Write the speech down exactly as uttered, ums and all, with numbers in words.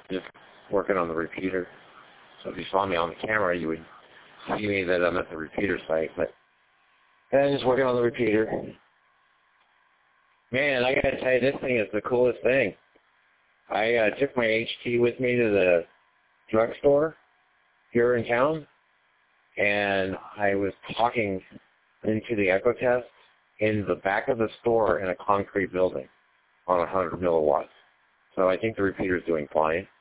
just working on the repeater. So if you saw me on the camera, you would see me that I'm at the repeater site. But I'm just working on the repeater. Man, I gotta tell you, this thing is the coolest thing. I uh, took my H T with me to the drugstore here in town, and I was talking into the echo test in the back of the store in a concrete building on one hundred milliwatts. So I think the repeater is doing fine.